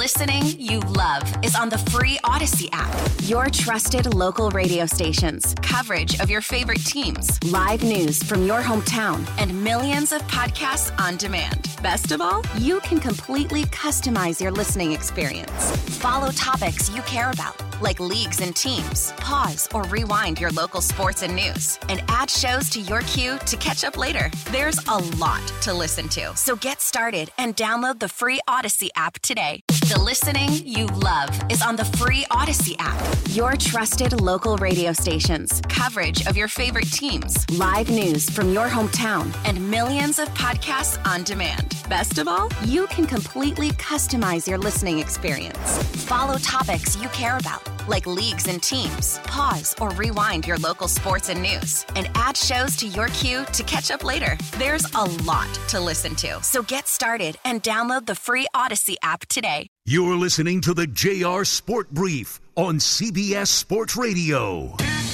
listening you love is on the free Odyssey app. Your trusted local radio stations, coverage of your favorite teams, live news from your hometown, and millions of podcasts on demand. Best of all, you can completely customize your listening experience. Follow topics you care about, like leagues and teams. Pause or rewind your local sports and news, and add shows to your queue to catch up later. There's a lot to listen to, so get started and download the free Odyssey app today. The listening you love is on the free Odyssey app. Your trusted local radio stations, coverage of your favorite teams, live news from your hometown, and millions of podcasts on demand. Best of all, you can completely customize your listening experience. Follow topics you care about, like leagues and teams. Pause or rewind your local sports and news, and add shows to your queue to catch up later. There's a lot to listen to, so get started and download the free Odyssey app today. You're listening to the JR Sport Brief on CBS Sports Radio.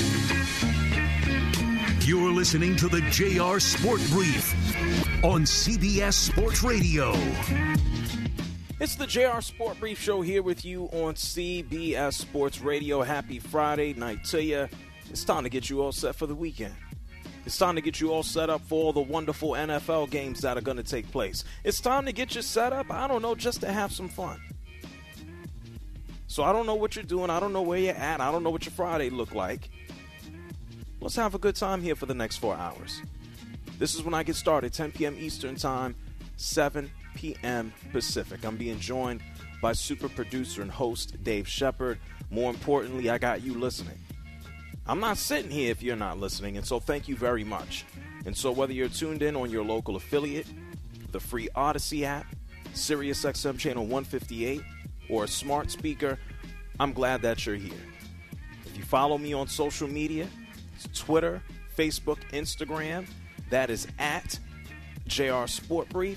You're listening to the JR Sport Brief on CBS Sports Radio. It's the JR Sport Brief Show here with you on CBS Sports Radio. Happy Friday night to you. It's time to get you all set for the weekend. It's time to get you all set up for all the wonderful NFL games that are going to take place. It's time to get you set up, I don't know, just to have some fun. So I don't know what you're doing. I don't know where you're at. I don't know what your Friday look like. Let's have a good time here for the next 4 hours. This is when I get started, 10 p.m. Eastern Time, 7 p.m. Pacific. I'm being joined by super producer and host Dave Shepard. More importantly, I got you listening. I'm not sitting here if you're not listening, and so thank you very much. And so whether you're tuned in on your local affiliate, the free Odyssey app, Sirius XM channel 158, or a smart speaker, I'm glad that you're here. If you follow me on social media, it's Twitter, Facebook, Instagram, that is at JR Sport Brief.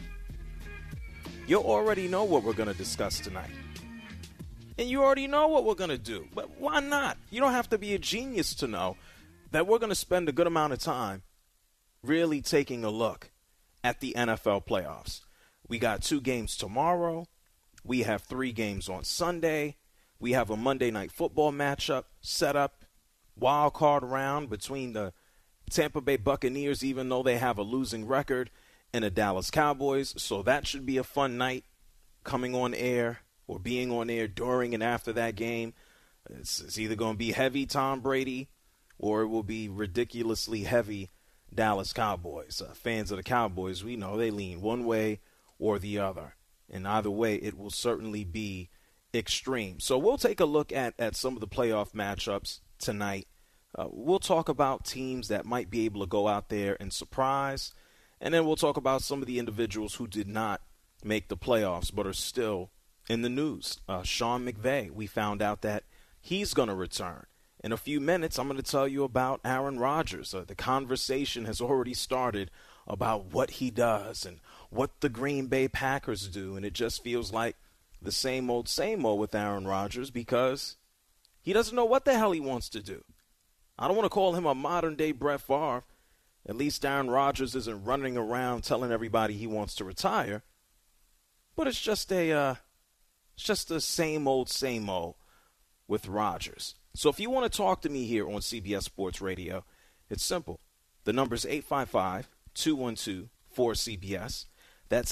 You already know what we're going to discuss tonight. And you already know what we're going to do. But why not? You don't have to be a genius to know that we're going to spend a good amount of time really taking a look at the NFL playoffs. We got 2 games tomorrow. We have 3 games on Sunday. We have a Monday Night Football matchup set up, wild card round between the Tampa Bay Buccaneers, even though they have a losing record, and the Dallas Cowboys. So that should be a fun night coming on air or being on air during and after that game. It's either going to be heavy Tom Brady or it will be ridiculously heavy Dallas Cowboys. Fans of the Cowboys, we know they lean one way or the other. And either way, it will certainly be extreme. So we'll take a look at some of the playoff matchups tonight. We'll talk about teams that might be able to go out there and surprise. And then we'll talk about some of the individuals who did not make the playoffs but are still in the news. Sean McVay, we found out that he's going to return. In a few minutes, I'm going to tell you about Aaron Rodgers. The conversation has already started about what he does and what the Green Bay Packers do. And it just feels like the same old with Aaron Rodgers because he doesn't know what the hell he wants to do. I don't want to call him a modern-day Brett Favre. At least Aaron Rodgers isn't running around telling everybody he wants to retire. But it's just the same old with Rodgers. So if you want to talk to me here on CBS Sports Radio, it's simple. The number's 855-212-4CBS. That's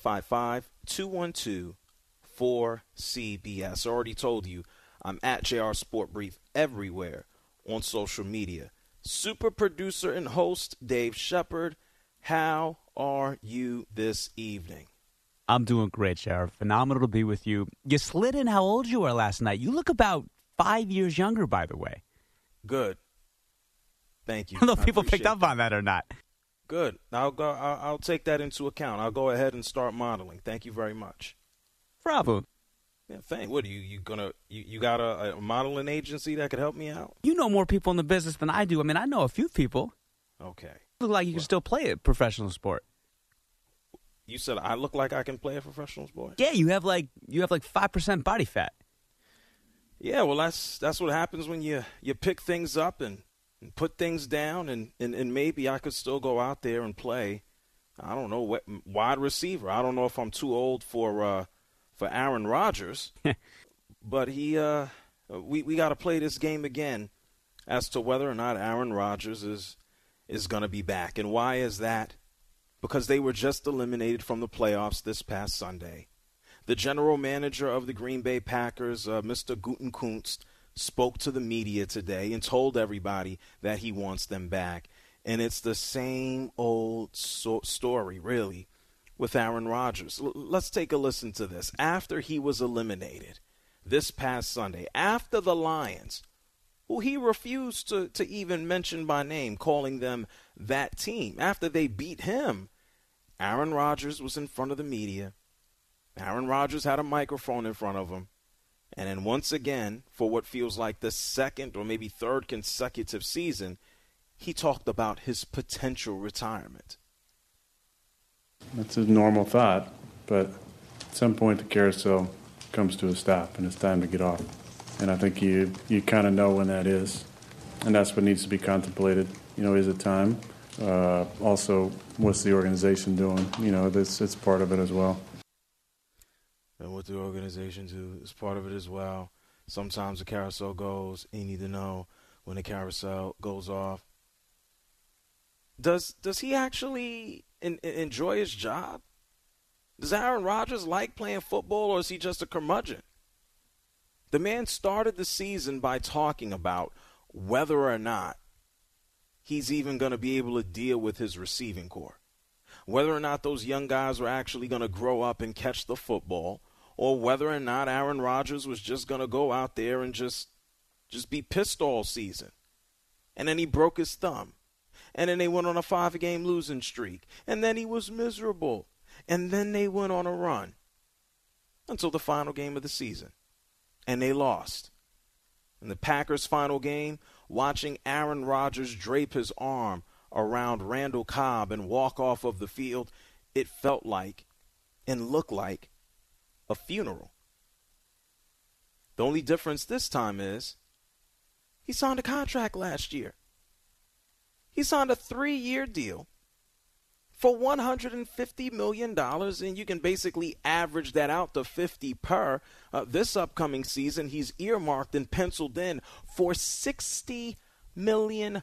855-212-4CBS. I already told you I'm at JR Sport Brief everywhere on social media. Super producer and host Dave Shepard, how are you this evening? I'm doing great, Sheriff. Phenomenal to be with you. You slid in how old you were last night. You look about 5 years younger, by the way. Good. Thank you. I don't know if people picked up on that or not. Good. I'll take that into account. I'll go ahead and start modeling. Thank you very much. Bravo. Yeah, thank. What are you got a modeling agency that could help me out? You know more people in the business than I do. I mean, I know a few people. Okay. You look like you can still play a professional sport. You said I look like I can play a professional sport? Yeah, you have like 5% body fat. Yeah, well, that's what happens when you pick things up and put things down, and maybe I could still go out there and play. I don't know, wide receiver. I don't know if I'm too old for for Aaron Rodgers. But we got to play this game again as to whether or not Aaron Rodgers is going to be back. And why is that? Because they were just eliminated from the playoffs this past Sunday. The general manager of the Green Bay Packers, Mr. Gutekunst, spoke to the media today and told everybody that he wants them back. And it's the same old story, really, with Aaron Rodgers. Let's take a listen to this. After he was eliminated this past Sunday, after the Lions, who he refused to even mention by name, calling them that team, after they beat him, Aaron Rodgers was in front of the media. Aaron Rodgers had a microphone in front of him. And then once again, for what feels like the second or maybe third consecutive season, he talked about his potential retirement. That's a normal thought, but at some point the carousel comes to a stop and it's time to get off. And I think you kind of know when that is, and that's what needs to be contemplated. Is it time? Also, what's the organization doing? It's part of it as well. And what the organization do is part of it as well. Sometimes the carousel goes, and you need to know when the carousel goes off. Does he actually enjoy his job? Does Aaron Rodgers like playing football, or is he just a curmudgeon? The man started the season by talking about whether or not he's even going to be able to deal with his receiving corps, whether or not those young guys were actually going to grow up and catch the football, or whether or not Aaron Rodgers was just going to go out there and just be pissed all season. And then he broke his thumb. And then they went on a 5-game losing streak. And then he was miserable. And then they went on a run until the final game of the season. And they lost. In the Packers' final game, watching Aaron Rodgers drape his arm around Randall Cobb and walk off of the field, it felt like and looked like a funeral. The only difference this time is he signed a contract last year. He signed a 3-year deal for $150 million, and you can basically average that out to 50 per. This upcoming season, he's earmarked and penciled in for $60 million.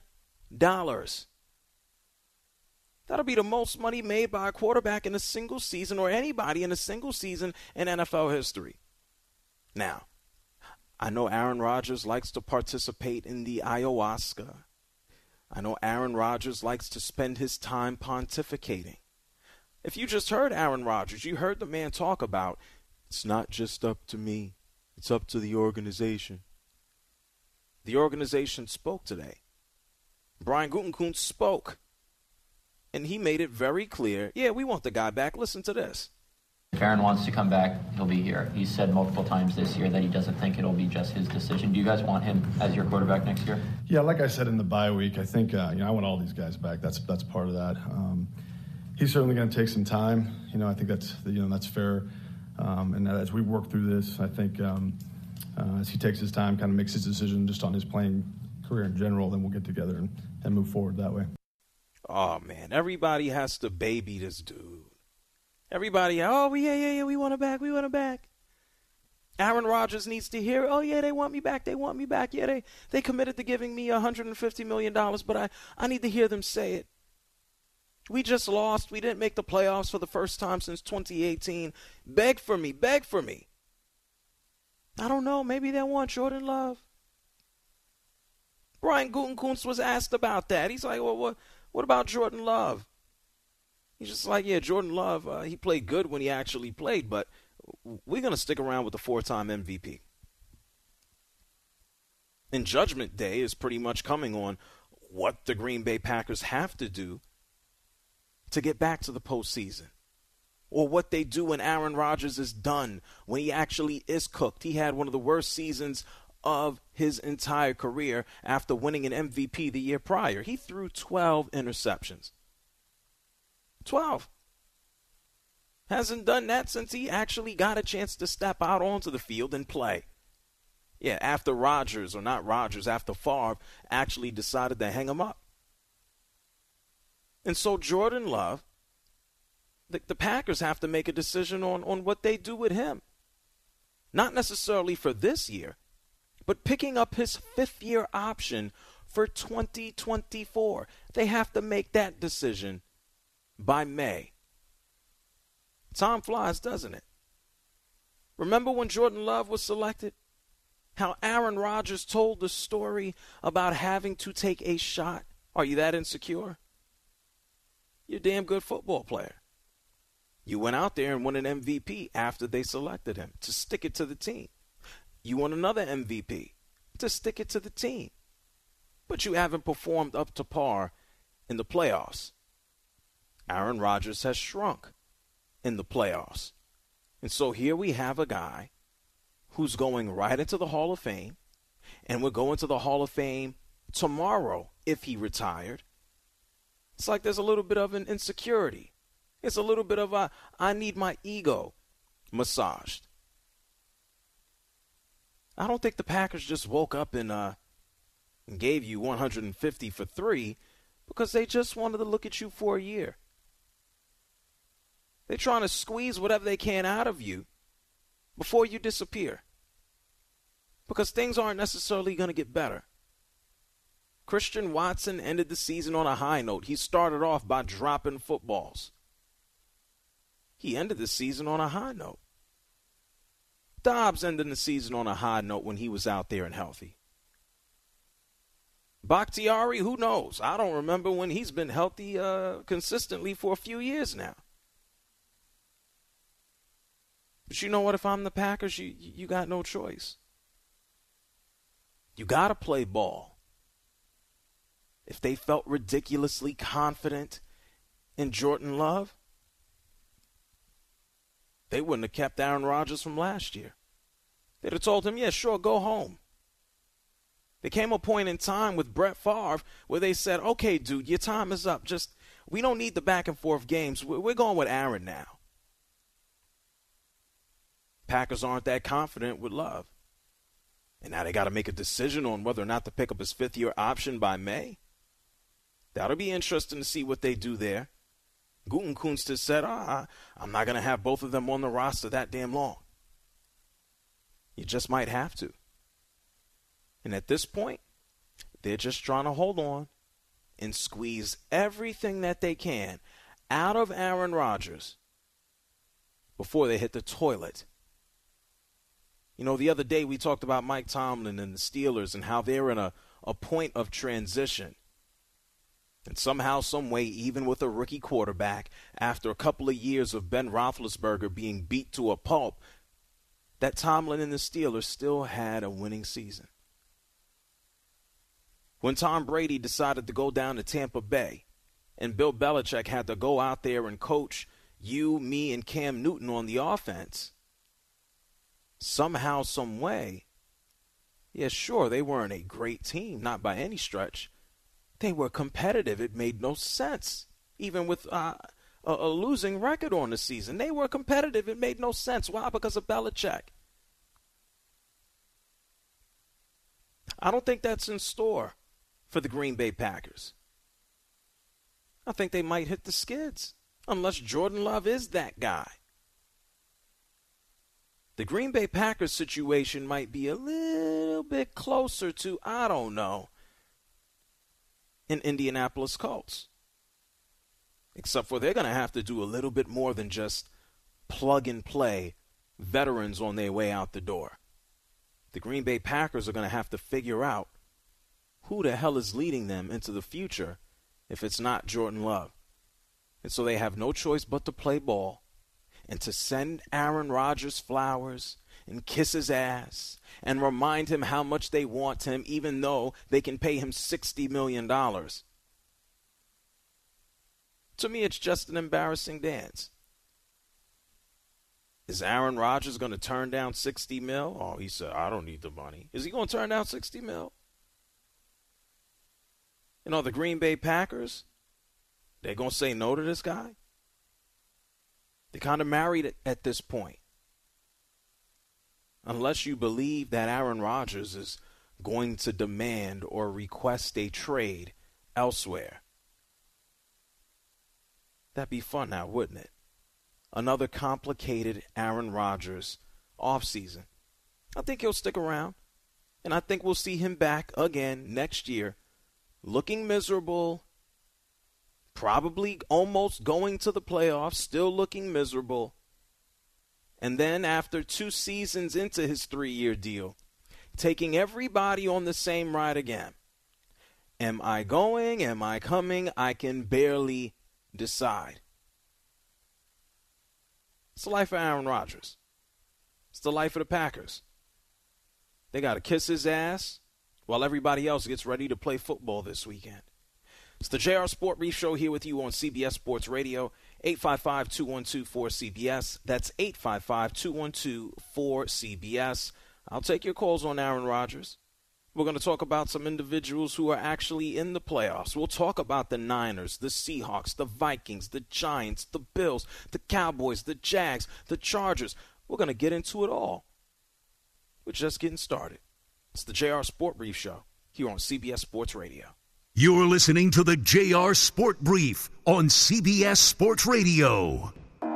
That'll be the most money made by a quarterback in a single season, or anybody in a single season in NFL history. Now, I know Aaron Rodgers likes to participate in the ayahuasca. I know Aaron Rodgers likes to spend his time pontificating. If you just heard Aaron Rodgers, you heard the man talk about, it's not just up to me, it's up to the organization. The organization spoke today. Brian Gutekunst spoke. And he made it very clear, yeah, we want the guy back. Listen to this. If Aaron wants to come back, he'll be here. He's said multiple times this year that he doesn't think it'll be just his decision. Do you guys want him as your quarterback next year? Yeah, like I said in the bye week, I think I want all these guys back. That's part of that. He's certainly going to take some time. I think that's fair. And as we work through this, I think as he takes his time, kind of makes his decision just on his playing career in general, then we'll get together and move forward that way. Oh, man, everybody has to baby this dude. Everybody, oh, yeah, we want him back, we want him back. Aaron Rodgers needs to hear, oh, yeah, they want me back, they want me back. Yeah, they committed to giving me $150 million, but I need to hear them say it. We just lost. We didn't make the playoffs for the first time since 2018. Beg for me, beg for me. I don't know, maybe they want Jordan Love. Brian Gutekunst was asked about that. He's like, well, what about Jordan Love? He's just like, yeah, Jordan Love, he played good when he actually played, but we're going to stick around with the 4-time MVP. And Judgment Day is pretty much coming on what the Green Bay Packers have to do to get back to the postseason, or what they do when Aaron Rodgers is done, when he actually is cooked. He had one of the worst seasons of his entire career after winning an MVP the year prior. He threw 12 interceptions. 12. Hasn't done that since he actually got a chance to step out onto the field and play. Yeah, after Rodgers, or not Rodgers, after Favre actually decided to hang him up. And so Jordan Love, the Packers have to make a decision on what they do with him. Not necessarily for this year, but picking up his fifth-year option for 2024. They have to make that decision by May. Time flies, doesn't it? Remember when Jordan Love was selected? How Aaron Rodgers told the story about having to take a shot? Are you that insecure? You're a damn good football player. You went out there and won an MVP after they selected him to stick it to the team. You won another MVP to stick it to the team. But you haven't performed up to par in the playoffs. Aaron Rodgers has shrunk in the playoffs. And so here we have a guy who's going right into the Hall of Fame, and we're going to the Hall of Fame tomorrow if he retired. It's like there's a little bit of an insecurity. It's a little bit of a, I need my ego massaged. I don't think the Packers just woke up and gave you 150 for 3 because they just wanted to look at you for a year. They're trying to squeeze whatever they can out of you before you disappear, because things aren't necessarily going to get better. Christian Watson ended the season on a high note. He started off by dropping footballs. He ended the season on a high note. Dobbs ended the season on a high note when he was out there and healthy. Bakhtiari, who knows? I don't remember when he's been healthy consistently for a few years now. But you know what? If I'm the Packers, you got no choice. You got to play ball. If they felt ridiculously confident in Jordan Love, they wouldn't have kept Aaron Rodgers from last year. They'd have told him, yeah, sure, go home. There came a point in time with Brett Favre where they said, okay, dude, your time is up. We don't need the back and forth games. We're going with Aaron now. Packers aren't that confident with Love. And now they got to make a decision on whether or not to pick up his fifth-year option by May. That'll be interesting to see what they do there. Gutekunst has said, I'm not going to have both of them on the roster that damn long. You just might have to. And at this point, they're just trying to hold on and squeeze everything that they can out of Aaron Rodgers before they hit the toilet. You know, the other day we talked about Mike Tomlin and the Steelers and how they're in a point of transition. And somehow, some way, even with a rookie quarterback, after a couple of years of Ben Roethlisberger being beat to a pulp, that Tomlin and the Steelers still had a winning season. When Tom Brady decided to go down to Tampa Bay and Bill Belichick had to go out there and coach you, me, and Cam Newton on the offense, somehow, some way, yeah, sure, they weren't a great team, not by any stretch. They were competitive. It made no sense. Even with a losing record on the season, they were competitive. It made no sense. Why? Because of Belichick. I don't think that's in store for the Green Bay Packers. I think they might hit the skids unless Jordan Love is that guy. The Green Bay Packers situation might be a little bit closer to, I don't know, in Indianapolis Colts. Except for they're going to have to do a little bit more than just plug and play veterans on their way out the door. The Green Bay Packers are going to have to figure out who the hell is leading them into the future if it's not Jordan Love. And so they have no choice but to play ball and to send Aaron Rodgers flowers and kiss his ass and remind him how much they want him, even though they can pay him $60 million. To me, it's just an embarrassing dance. Is Aaron Rodgers going to turn down $60 million? Oh, he said, I don't need the money. Is he going to turn down $60 million? You know, the Green Bay Packers, they're going to say no to this guy? They're kind of married at this point. Unless you believe that Aaron Rodgers is going to demand or request a trade elsewhere. That'd be fun now, wouldn't it? Another complicated Aaron Rodgers offseason. I think he'll stick around. And I think we'll see him back again next year, looking miserable, probably almost going to the playoffs, still looking miserable. And then after 2 seasons into his 3-year deal, taking everybody on the same ride again. Am I going? Am I coming? I can barely decide. It's the life of Aaron Rodgers. It's the life of the Packers. They got to kiss his ass while everybody else gets ready to play football this weekend. It's the JR Sport Brief Show here with you on CBS Sports Radio, 855-212-4CBS. That's 855-212-4CBS. I'll take your calls on Aaron Rodgers. We're going to talk about some individuals who are actually in the playoffs. We'll talk about the Niners, the Seahawks, the Vikings, the Giants, the Bills, the Cowboys, the Jags, the Chargers. We're going to get into it all. We're just getting started. It's the JR Sport Brief Show here on CBS Sports Radio. You're listening to the JR Sport Brief on CBS Sports Radio.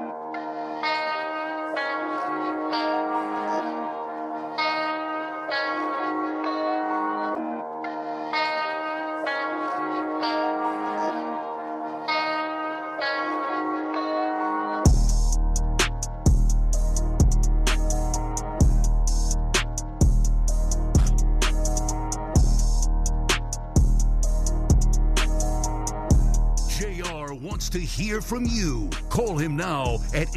To hear from you. Call him now at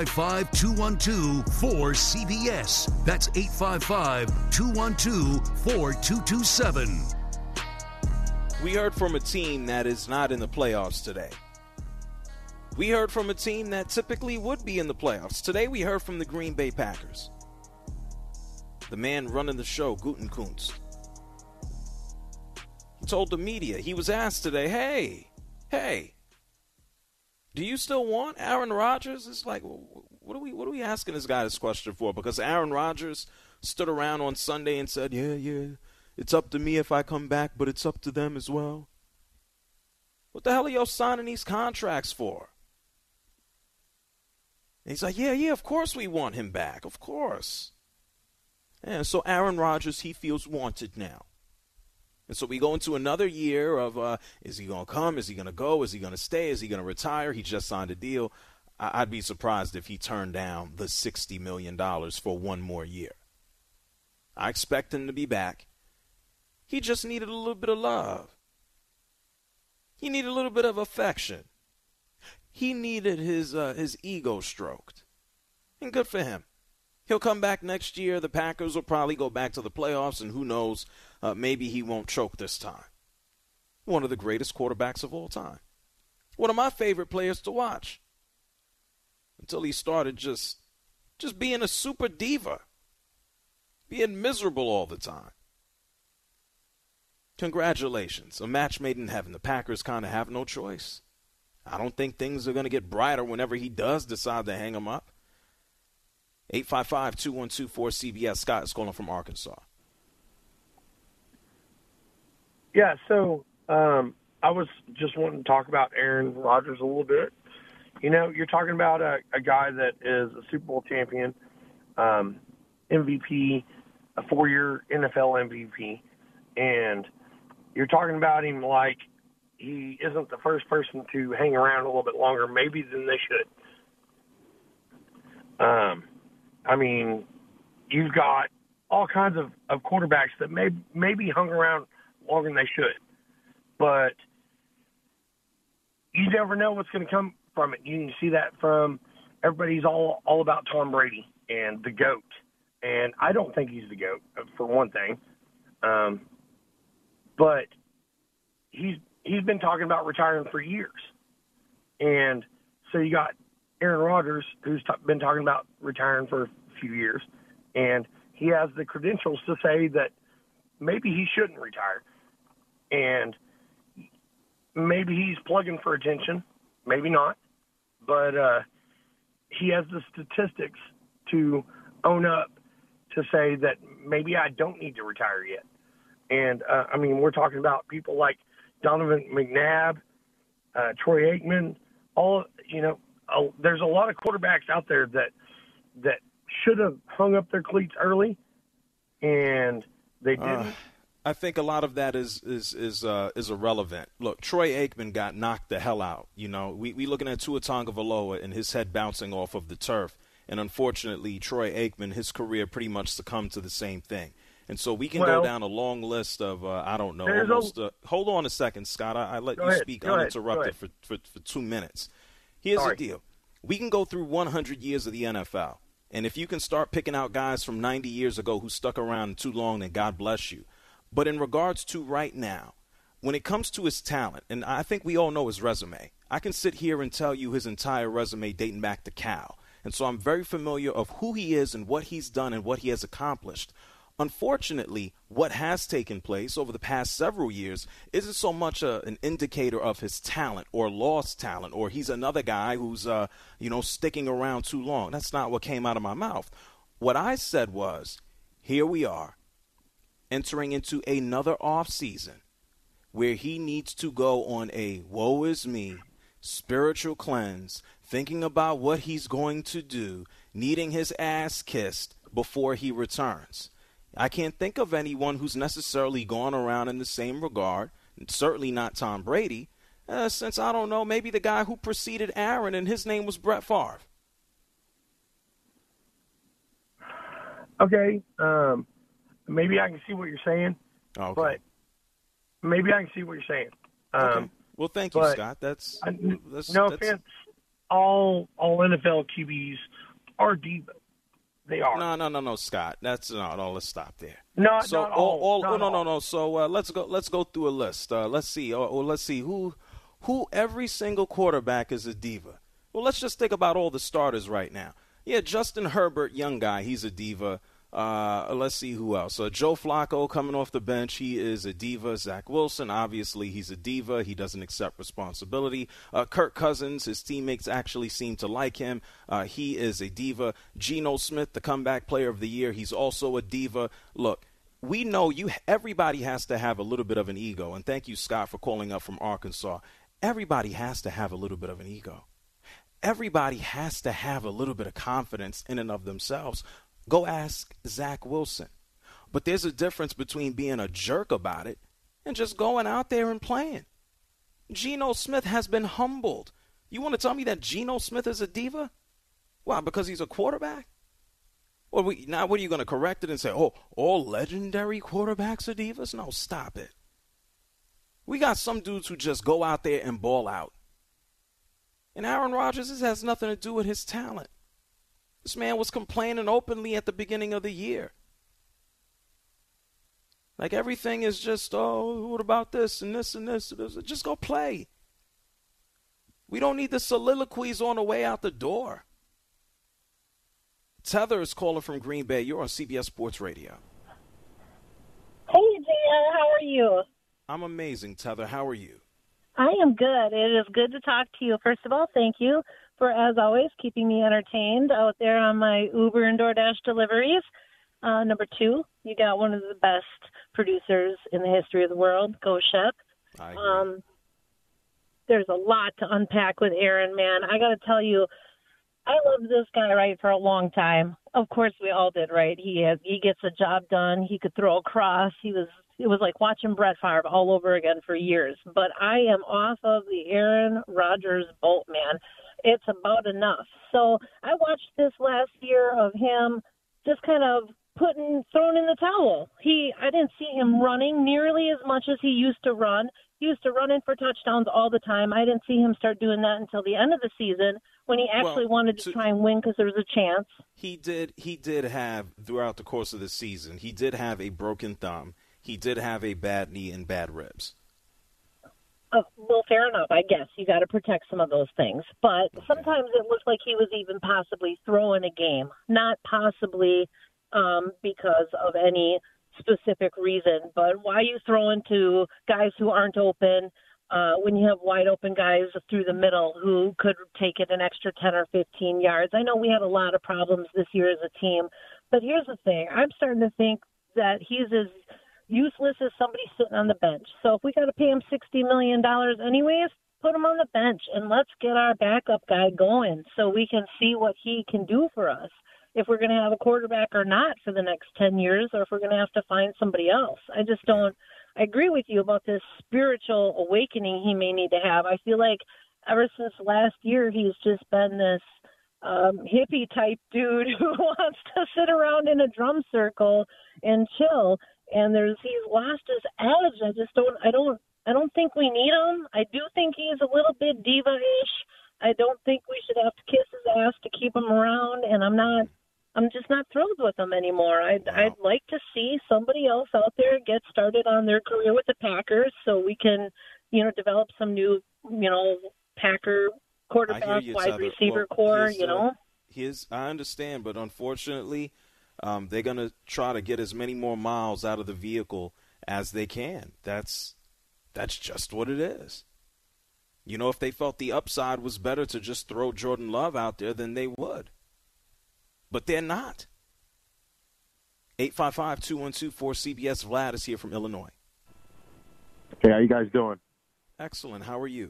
855-212-4CBS. That's 855-212-4227. We heard from a team that is not in the playoffs today. We heard from a team that typically would be in the playoffs. Today we heard from the Green Bay Packers. The man running the show, Gutekunst. He told the media, he was asked today, hey, do you still want Aaron Rodgers? It's like, what are we asking this guy this question for? Because Aaron Rodgers stood around on Sunday and said, yeah, it's up to me if I come back, but it's up to them as well. What the hell are y'all signing these contracts for? And he's like, yeah, of course we want him back, of course. And so Aaron Rodgers, he feels wanted now. And so we go into another year of, is he going to come? Is he going to go? Is he going to stay? Is he going to retire? He just signed a deal. I'd be surprised if he turned down the $60 million for one more year. I expect him to be back. He just needed a little bit of love. He needed a little bit of affection. He needed his ego stroked. And good for him. He'll come back next year. The Packers will probably go back to the playoffs, and who knows, maybe he won't choke this time. One of the greatest quarterbacks of all time. One of my favorite players to watch. Until he started just being a super diva. Being miserable all the time. Congratulations. A match made in heaven. The Packers kind of have no choice. I don't think things are going to get brighter whenever he does decide to hang him up. 855-212-4CBS. Scott is calling from Arkansas. Yeah, so I was just wanting to talk about Aaron Rodgers a little bit. You know, you're talking about a guy that is a Super Bowl champion, MVP, a 4-year NFL MVP, and you're talking about him like he isn't the first person to hang around a little bit longer, maybe than they should. I mean, you've got all kinds of quarterbacks that maybe hung around longer than they should. But you never know what's going to come from it. You can see that from everybody's all about Tom Brady and the GOAT. And I don't think he's the GOAT, for one thing. But he's been talking about retiring for years. And so you got Aaron Rodgers, who's been talking about retiring for a few years, and he has the credentials to say that maybe he shouldn't retire. And maybe he's plugging for attention, maybe not, but he has the statistics to own up to say that maybe I don't need to retire yet. And, I mean, we're talking about people like Donovan McNabb, Troy Aikman, there's a lot of quarterbacks out there that should have hung up their cleats early and they didn't. I think a lot of that is irrelevant. Look, Troy Aikman got knocked the hell out. You know, we looking at Tua Tagovailoa and his head bouncing off of the turf, and unfortunately, Troy Aikman, his career pretty much succumbed to the same thing. And so we can go down a long list of I don't know. Almost, hold on a second, Scott. I let you speak uninterrupted for 2 minutes. Here's the deal: we can go through 100 years of the NFL, and if you can start picking out guys from 90 years ago who stuck around too long, then God bless you. But in regards to right now, when it comes to his talent, and I think we all know his resume, I can sit here and tell you his entire resume dating back to Cal. And so I'm very familiar of who he is and what he's done and what he has accomplished. Unfortunately, what has taken place over the past several years isn't so much an indicator of his talent or lost talent, or he's another guy who's, sticking around too long. That's not what came out of my mouth. What I said was, here we are, entering into another offseason where he needs to go on a woe is me spiritual cleanse, thinking about what he's going to do, needing his ass kissed before he returns. I can't think of anyone who's necessarily gone around in the same regard, certainly not Tom Brady, since, I don't know, maybe the guy who preceded Aaron, and his name was Brett Favre. Okay, maybe I can see what you're saying, but maybe I can see what you're saying. Okay. Well, thank you, Scott. That's no offense. All NFL QBs are divas. They are. No, Scott. That's no. Let's stop there. No, so not all. No. So let's go through a list. Let's see. Let's see who every single quarterback is a diva. Well, let's just think about all the starters right now. Yeah, Justin Herbert, young guy, he's a diva. Let's see who else. Joe Flacco coming off the bench, he is a diva. Zach Wilson, obviously, he's a diva. He doesn't accept responsibility. Kirk Cousins, his teammates actually seem to like him. He is a diva. Geno Smith, the comeback player of the year, he's also a diva. Look, we know everybody has to have a little bit of an ego. And thank you, Scott, for calling up from Arkansas. Everybody has to have a little bit of an ego. Everybody has to have a little bit of confidence in and of themselves. Go ask Zach Wilson. But there's a difference between being a jerk about it and just going out there and playing. Geno Smith has been humbled. You want to tell me that Geno Smith is a diva? Why, because he's a quarterback? Well, now what are you going to correct it and say, oh, all legendary quarterbacks are divas? No, stop it. We got some dudes who just go out there and ball out. And Aaron Rodgers, this has nothing to do with his talent. This man was complaining openly at the beginning of the year. Like everything is just, oh, what about this and this and this? Just go play. We don't need the soliloquies on the way out the door. Tether is calling from Green Bay. You're on CBS Sports Radio. Hey, Jan, how are you? I'm amazing, Tether. How are you? I am good. It is good to talk to you. First of all, thank you for, as always, keeping me entertained out there on my Uber and DoorDash deliveries. Number two, you got one of the best producers in the history of the world, Go Shep. I agree. There's a lot to unpack with Aaron, man. I got to tell you, I loved this guy, right, for a long time. Of course, we all did, right? He gets the job done. He could throw across. It was like watching Brett Favre all over again for years. But I am off of the Aaron Rodgers boat, man. It's about enough. So I watched this last year of him just kind of thrown in the towel. I didn't see him running nearly as much as he used to run. He used to run in for touchdowns all the time. I didn't see him start doing that until the end of the season when he actually wanted to try and win because there was a chance. He did have, throughout the course of the season, he did have a broken thumb. He did have a bad knee and bad ribs. Well, fair enough. I guess you got to protect some of those things. But sometimes it looked like he was even possibly throwing a game, not possibly because of any specific reason. But why are you throwing to guys who aren't open when you have wide open guys through the middle who could take it an extra 10 or 15 yards? I know we had a lot of problems this year as a team. But here's the thing. I'm starting to think that he's as useless as somebody sitting on the bench. So if we got to pay him $60 million anyways, put him on the bench and let's get our backup guy going so we can see what he can do for us. if we're going to have a quarterback or not for the next 10 years, or if we're going to have to find somebody else. I just don't. I agree with you about this spiritual awakening he may need to have. I feel like ever since last year, he's just been this hippie type dude who wants to sit around in a drum circle and chill. And he's lost his edge. I don't think we need him. I do think he's a little bit diva-ish. I don't think we should have to kiss his ass to keep him around. And I'm just not thrilled with him anymore. I'd like to see somebody else out there get started on their career with the Packers so we can, develop some new, Packer quarterback, wide receiver core, I understand, but unfortunately, they're going to try to get as many more miles out of the vehicle as they can. That's just what it is. If they felt the upside was better to just throw Jordan Love out there, then they would. But they're not. 855-212-4CBS. Vlad is here from Illinois. Hey, how you guys doing? Excellent. How are you?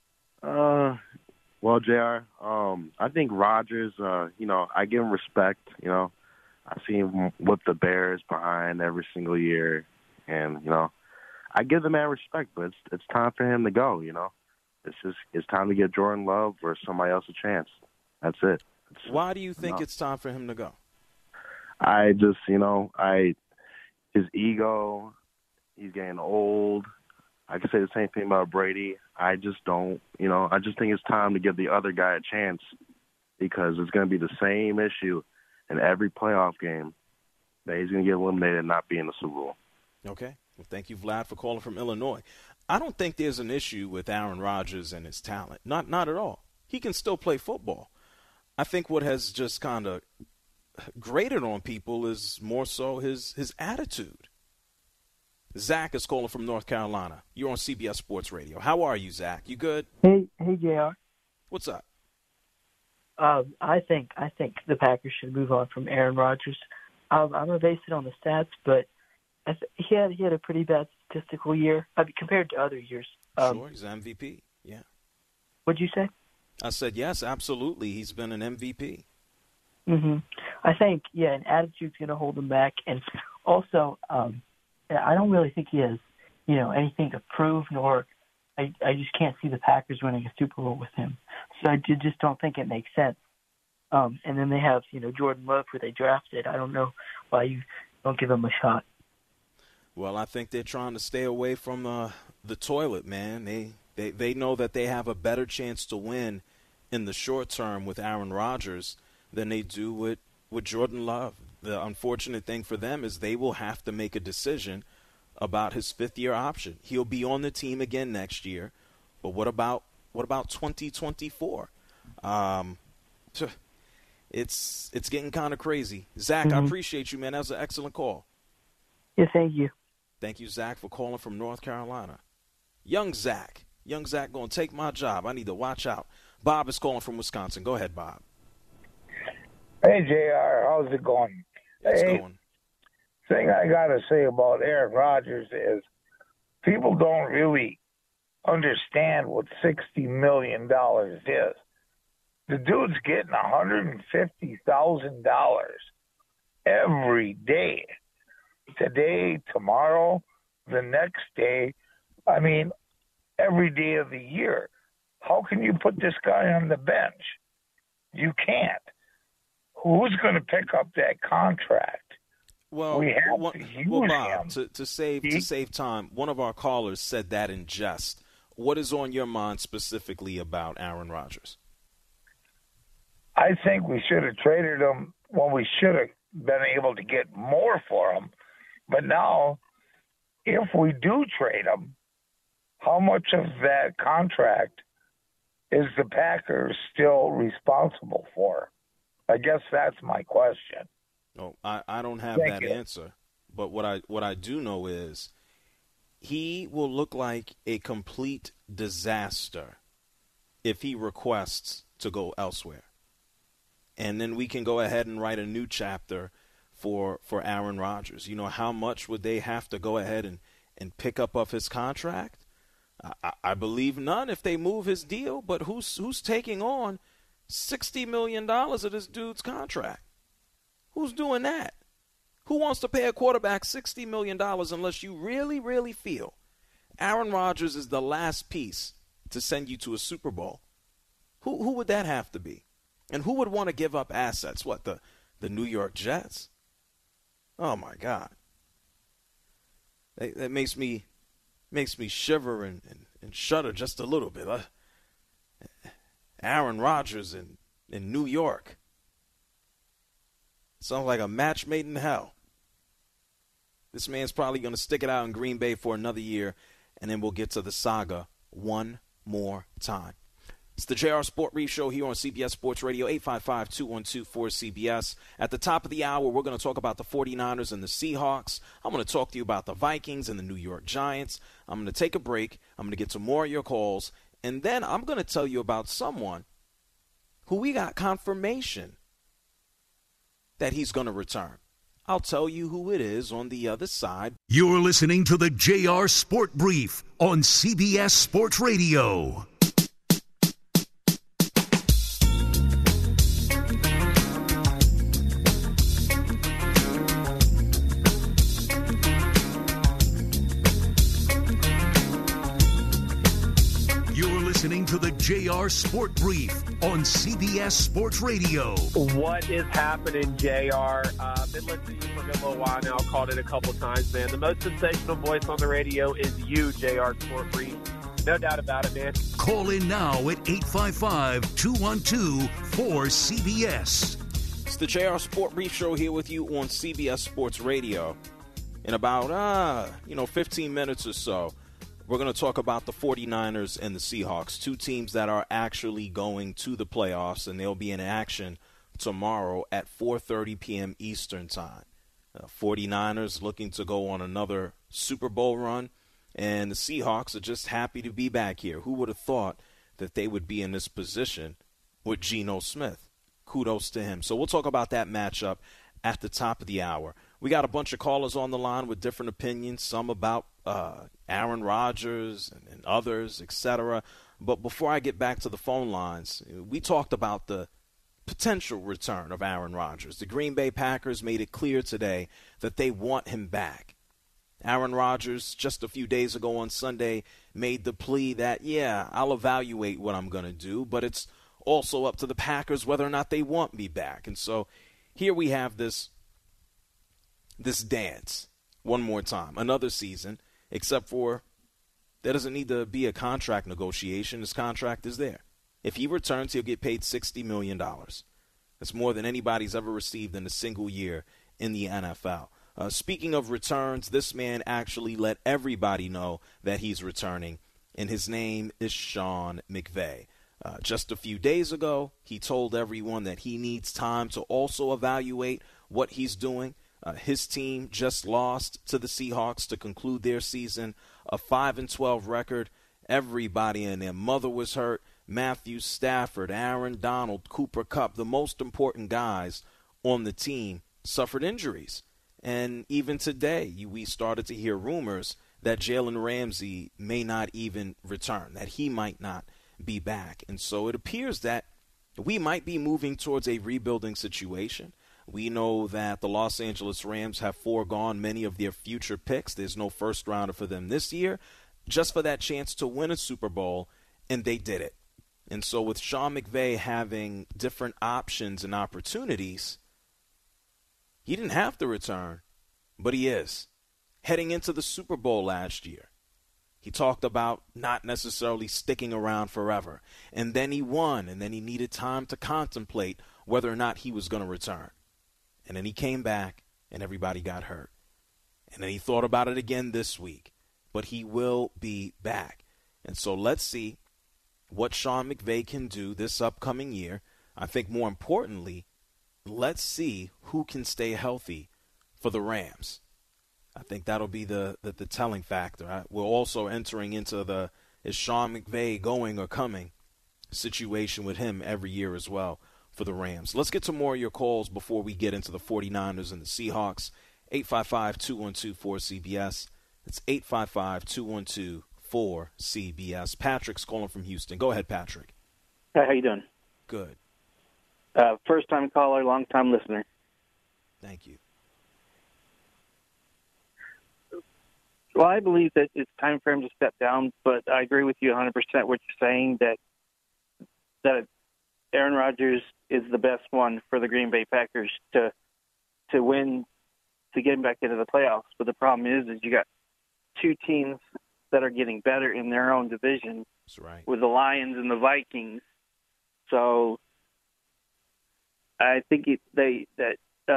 Well, JR, I think Rodgers, I give him respect. I see him whip the Bears behind every single year. And, I give the man respect, but it's time for him to go, It's time to get Jordan Love or somebody else a chance. That's it. Why do you think it's time for him to go? I just, his ego, he's getting old. I can say the same thing about Brady. I just don't, I just think it's time to give the other guy a chance because it's going to be the same issue in every playoff game that he's going to get eliminated and not be in the Super Bowl. Okay. Well, thank you, Vlad, for calling from Illinois. I don't think there's an issue with Aaron Rodgers and his talent. Not at all. He can still play football. I think what has just kind of grated on people is more so his attitude. Zach is calling from North Carolina. You're on CBS Sports Radio. How are you, Zach? You good? Hey, JR. What's up? I think the Packers should move on from Aaron Rodgers. I'm going to base it on the stats, but he had a pretty bad statistical year compared to other years. Sure, he's an MVP. Yeah. What'd you say? I said yes, absolutely. He's been an MVP. I think an attitude's going to hold him back, and also I don't really think he has anything to prove, nor I just can't see the Packers winning a Super Bowl with him. So I just don't think it makes sense. And then they have Jordan Love, who they drafted. I don't know why you don't give him a shot. Well, I think they're trying to stay away from the toilet, man. They know that they have a better chance to win in the short term with Aaron Rodgers than they do with Jordan Love. The unfortunate thing for them is they will have to make a decision about his fifth-year option. He'll be on the team again next year, but what about 2024? It's getting kind of crazy. Zach, I appreciate you, man. That was an excellent call. Yeah, thank you. Thank you, Zach, for calling from North Carolina. Young Zach going to take my job. I need to watch out. Bob is calling from Wisconsin. Go ahead, Bob. Hey, JR, how's it going? It's going. Thing I got to say about Aaron Rodgers is people don't really understand what $60 million is. The dude's getting $150,000 every day. Today, tomorrow, the next day. I mean, every day of the year. How can you put this guy on the bench? You can't. Who's going to pick up that contract? Well, we have to use Bob, him. to save time, one of our callers said that in jest. What is on your mind specifically about Aaron Rodgers? I think we should have traded him when we should have been able to get more for him. But now, if we do trade him, how much of that contract is the Packers still responsible for? I guess that's my question. No, I don't have that answer. But what I do know is he will look like a complete disaster if he requests to go elsewhere. And then we can go ahead and write a new chapter for Aaron Rodgers. You know, how much would they have to go ahead and pick up of his contract? I believe none if they move his deal, but who's taking on $60 million of this dude's contract? Who's doing that? Who wants to pay a quarterback $60 million unless you really, really feel Aaron Rodgers is the last piece to send you to a Super Bowl? Who would that have to be? And who would want to give up assets? What, the New York Jets? Oh, my God. That makes me shiver and shudder just a little bit. Aaron Rodgers in New York. Sounds like a match made in hell. This man's probably going to stick it out in Green Bay for another year, and then we'll get to the saga one more time. It's the JR Sport Brief Show here on CBS Sports Radio, 855-212-4CBS. At the top of the hour, we're going to talk about the 49ers and the Seahawks. I'm going to talk to you about the Vikings and the New York Giants. I'm going to take a break. I'm going to get some more of your calls. And then I'm going to tell you about someone who we got confirmation that he's going to return. I'll tell you who it is on the other side. You're listening to the JR Sport Brief on CBS Sports Radio. Listening to the JR Sport Brief on CBS Sports Radio. What is happening, JR? Been listening to you for a good little while now. Called it a couple times, man. The most sensational voice on the radio is you, JR Sport Brief. No doubt about it, man. Call in now at 855-212-4CBS. It's the JR Sport Brief Show here with you on CBS Sports Radio. In about, 15 minutes or so, we're going to talk about the 49ers and the Seahawks, two teams that are actually going to the playoffs, and they'll be in action tomorrow at 4:30 p.m. Eastern Time. 49ers looking to go on another Super Bowl run, and the Seahawks are just happy to be back here. Who would have thought that they would be in this position with Geno Smith? Kudos to him. So we'll talk about that matchup at the top of the hour. We got a bunch of callers on the line with different opinions, some about Aaron Rodgers and others, etc. But before I get back to the phone lines, we talked about the potential return of Aaron Rodgers. The Green Bay Packers made it clear today that they want him back. Aaron Rodgers, just a few days ago on Sunday, made the plea that, I'll evaluate what I'm going to do, but it's also up to the Packers whether or not they want me back. And so here we have this dance one more time, another season, except for there doesn't need to be a contract negotiation. His contract is there. If he returns, he'll get paid $60 million. That's more than anybody's ever received in a single year in the NFL. Speaking of returns, this man actually let everybody know that he's returning, and his name is Sean McVay. Just a few days ago, he told everyone that he needs time to also evaluate what he's doing. His team just lost to the Seahawks to conclude their season, a 5-12 record. Everybody and their mother was hurt. Matthew Stafford, Aaron Donald, Cooper Kupp, the most important guys on the team, suffered injuries. And even today, we started to hear rumors that Jalen Ramsey may not even return, that he might not be back. And so it appears that we might be moving towards a rebuilding situation. We know that the Los Angeles Rams have foregone many of their future picks. There's no first rounder for them this year, just for that chance to win a Super Bowl, and they did it. And so with Sean McVay having different options and opportunities, he didn't have to return, but he is. Heading into the Super Bowl last year, he talked about not necessarily sticking around forever. And then he won, and then he needed time to contemplate whether or not he was going to return. And then he came back, and everybody got hurt. And then he thought about it again this week. But he will be back. And so let's see what Sean McVay can do this upcoming year. I think more importantly, let's see who can stay healthy for the Rams. I think that'll be the telling factor. We're also entering into the is Sean McVay going or coming situation with him every year as well for the Rams. Let's get to more of your calls before we get into the 49ers and the Seahawks. 855-212-4CBS. It's 855-212-4CBS. Patrick's calling from Houston. Go ahead, Patrick. Hi, how you doing? Good. First-time caller, long-time listener. Thank you. Well, I believe that it's time for him to step down, but I agree with you 100% what you're saying, that Aaron Rodgers is the best one for the Green Bay Packers to win, to get him back into the playoffs. But the problem is you got two teams that are getting better in their own division. That's right. With the Lions and the Vikings. So I think that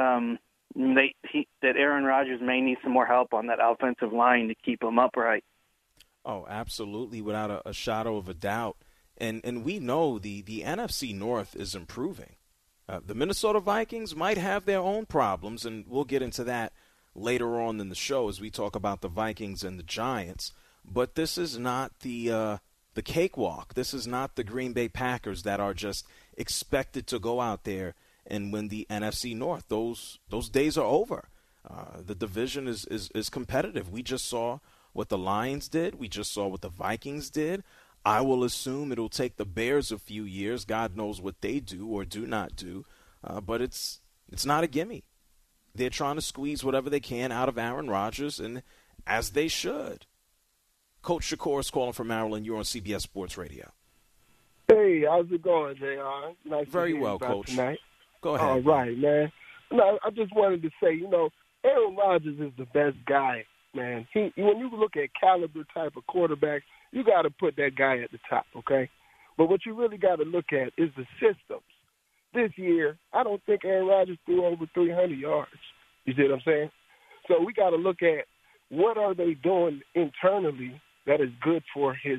Aaron Rodgers may need some more help on that offensive line to keep him upright. Oh, absolutely, without a shadow of a doubt. And we know the NFC North is improving. The Minnesota Vikings might have their own problems, and we'll get into that later on in the show as we talk about the Vikings and the Giants. But this is not the cakewalk. This is not the Green Bay Packers that are just expected to go out there and win the NFC North. Those days are over. The division is competitive. We just saw what the Lions did. We just saw what the Vikings did. I will assume it'll take the Bears a few years. God knows what they do or do not do. But it's not a gimme. They're trying to squeeze whatever they can out of Aaron Rodgers, and as they should. Coach Shakur is calling from Maryland. You're on CBS Sports Radio. Hey, how's it going, JR? Nice Very to hear well, about Coach. Tonight. Go ahead. All right, man. No, I just wanted to say, Aaron Rodgers is the best guy, man. When you look at caliber type of quarterbacks, you got to put that guy at the top, okay? But what you really got to look at is the systems. This year, I don't think Aaron Rodgers threw over 300 yards. You see what I'm saying? So we got to look at what are they doing internally that is good for his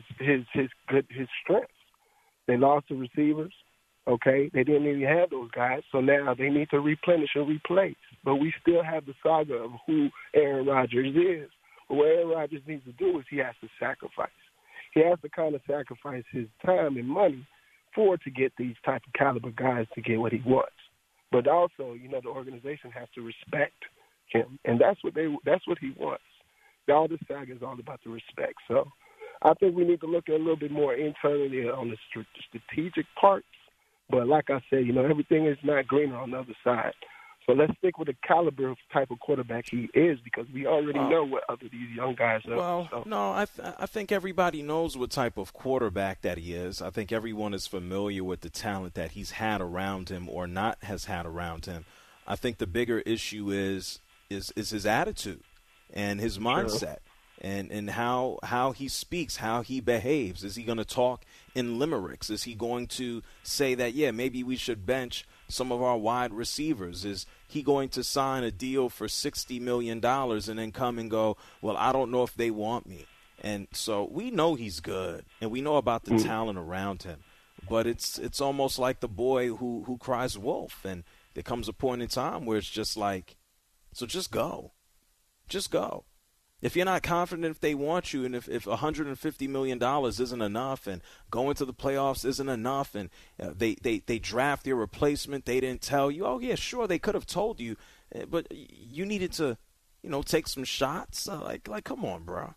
strengths. They lost the receivers, okay? They didn't even have those guys, so now they need to replenish and replace. But we still have the saga of who Aaron Rodgers is. But what Aaron Rodgers needs to do is he has to sacrifice. He has to kind of sacrifice his time and money to get these type of caliber guys to get what he wants. But also, the organization has to respect him, and that's what he wants. All this saga is all about the respect. So I think we need to look at a little bit more internally on the strategic parts. But like I said, everything is not greener on the other side. So let's stick with the caliber of type of quarterback he is, because we already know what other these young guys are. Well, so. No, I think everybody knows what type of quarterback that he is. I think everyone is familiar with the talent that he's had around him or not has had around him. I think the bigger issue is his attitude and his mindset. And how he speaks, how he behaves. Is he going to talk in limericks? Is he going to say that, maybe we should bench some of our wide receivers? Is he going to sign a deal for $60 million and then come and go, well, I don't know if they want me? And so we know he's good, and we know about the talent around him. But it's almost like the boy who cries wolf. And there comes a point in time where it's just like, so just go. Just go. If you're not confident if they want you, and if $150 million isn't enough, and going to the playoffs isn't enough, and they draft your replacement, they didn't tell you, oh, yeah, sure, they could have told you, but you needed to, take some shots. Like, come on, bro.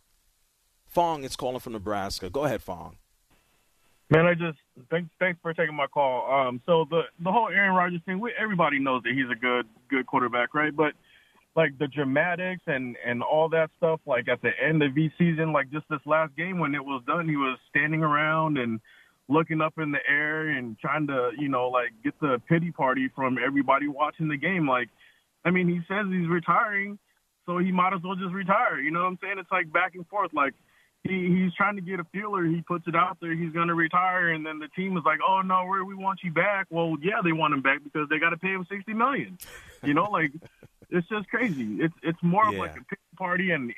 Fong is calling from Nebraska. Go ahead, Fong. Man, thanks for taking my call. So the whole Aaron Rodgers thing, everybody knows that he's a good quarterback, right? But like the dramatics and all that stuff, like at the end of each season, like just this last game when it was done, he was standing around and looking up in the air and trying to, get the pity party from everybody watching the game. Like, I mean, he says he's retiring, so he might as well just retire. You know what I'm saying? It's like back and forth. Like he's trying to get a feeler. He puts it out there. He's going to retire. And then the team is like, oh, no, we want you back. Well, yeah, they want him back because they got to pay him $60 million. Like – it's just crazy. It's more of like a pity party and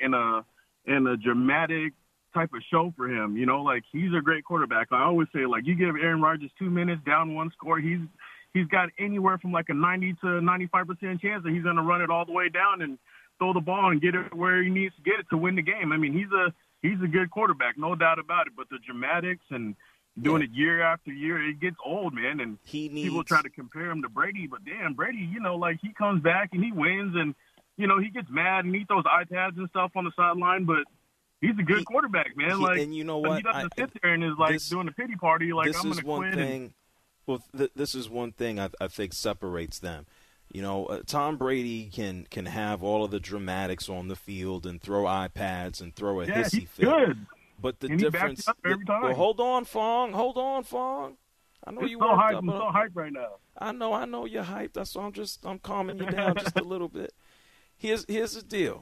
a dramatic type of show for him. Like he's a great quarterback. I always say, like, you give Aaron Rodgers 2 minutes, down one score, he's got anywhere from like a 90 to 95% chance that he's going to run it all the way down and throw the ball and get it where he needs to get it to win the game. I mean, he's a good quarterback, no doubt about it. But the dramatics and doing it year after year, it gets old, man. And people try to compare him to Brady, but damn, Brady, like he comes back and he wins and, he gets mad and he throws iPads and stuff on the sideline, but he's a good quarterback, man. And you know what? He doesn't sit there and is like doing a pity party like I'm going to quit. This is one thing I think separates them. You know, Tom Brady can have all of the dramatics on the field and throw iPads and throw a hissy fit. Good. But the and difference. He every time. Well, hold on, Fong. I know you hyped. up. I'm so hyped right now. I know you're hyped. That's why I'm calming you down just a little bit. Here's the deal.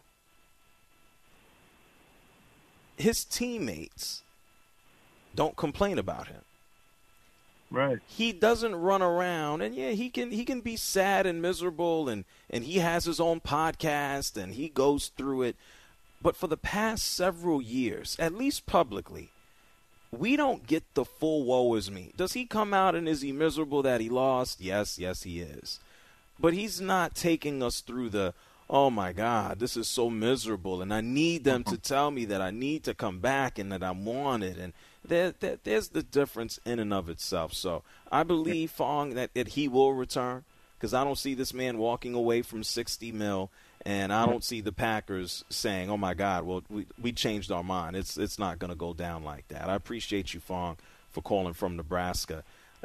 His teammates don't complain about him. Right. He doesn't run around, and yeah, he can be sad and miserable, and he has his own podcast, and he goes through it. But for the past several years, at least publicly, we don't get the full woe is me. Does he come out and is he miserable that he lost? Yes, he is. But he's not taking us through the, oh, my God, this is so miserable, and I need them to tell me that I need to come back and that I'm wanted, and there's the difference in and of itself. So I believe, Fong, that he will return, because I don't see this man walking away from $60 million, and I don't see the Packers saying, oh, my God, well, we changed our mind. It's not going to go down like that. I appreciate you, Fong, for calling from Nebraska.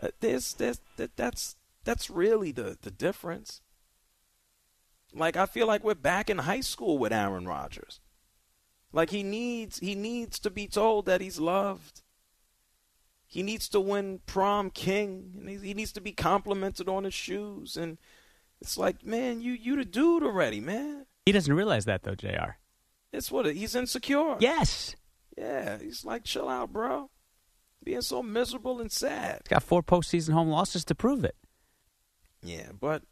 That's really the difference. Like, I feel like we're back in high school with Aaron Rodgers. Like, he needs to be told that he's loved. He needs to win prom king, and he needs to be complimented on his shoes. And it's like, man, you the dude already, man. He doesn't realize that, though, JR. It's he's insecure. Yes. Yeah, he's like, chill out, bro. Being so miserable and sad. He's got 4 postseason home losses to prove it. Yeah, but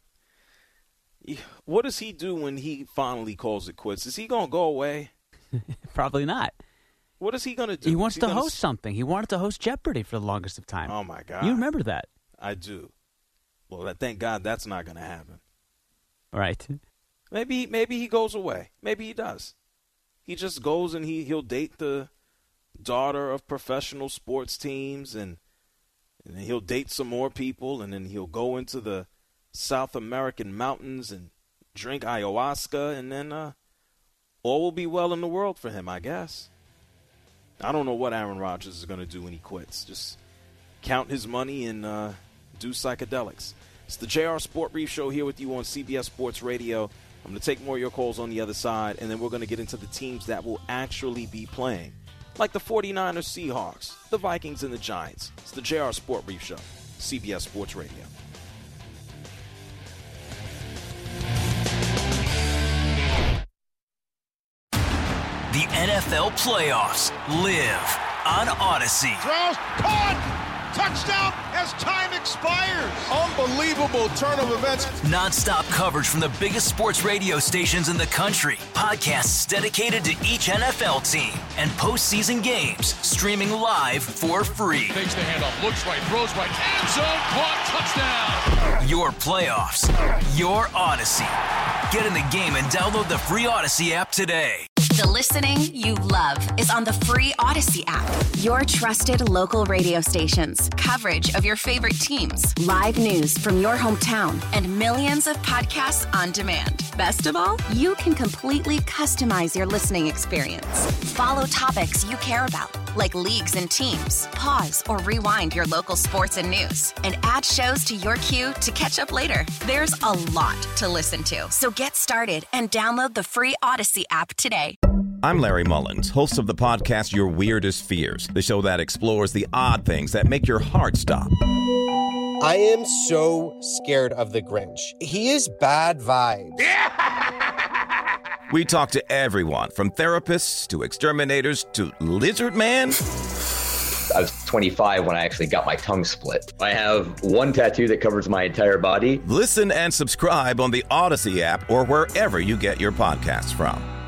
what does he do when he finally calls it quits? Is he going to go away? Probably not. What is he going to do? He wants to host something. He wanted to host Jeopardy for the longest of time. Oh, my God. You remember that? I do. Well, thank God that's not going to happen. Right. Maybe he goes away. Maybe he does. He just goes and he'll date the daughter of professional sports teams, and he'll date some more people, and then he'll go into the South American mountains and drink ayahuasca, and then all will be well in the world for him, I guess. I don't know what Aaron Rodgers is going to do when he quits. Just count his money and do psychedelics. It's the JR Sport Brief Show here with you on CBS Sports Radio. I'm going to take more of your calls on the other side, and then we're going to get into the teams that will actually be playing, like the 49ers, Seahawks, the Vikings, and the Giants. It's the JR Sport Brief Show, CBS Sports Radio. The NFL playoffs live on Odyssey. Throws, caught, touchdown as time expires. Unbelievable turn of events. Non-stop coverage from the biggest sports radio stations in the country. Podcasts dedicated to each NFL team and postseason games streaming live for free. Takes the handoff, looks right, throws right, end zone, caught, touchdown. Your playoffs, your Odyssey. Get in the game and download the free Odyssey app today. The listening you love is on the free Odyssey app. Your trusted local radio stations, coverage of your favorite teams, live news from your hometown, and millions of podcasts on demand. Best of all, you can completely customize your listening experience. Follow topics you care about, like leagues and teams. Pause or rewind your local sports and news, and add shows to your queue to catch up later. There's a lot to listen to, so get started and download the free Odyssey app today. I'm Larry Mullins, host of the podcast Your Weirdest Fears, the show that explores the odd things that make your heart stop. I am so scared of the Grinch. He is bad vibes. We talk to everyone from therapists to exterminators to Lizard Man. I was 25 when I actually got my tongue split. I have one tattoo that covers my entire body. Listen and subscribe on the Odyssey app or wherever you get your podcasts from.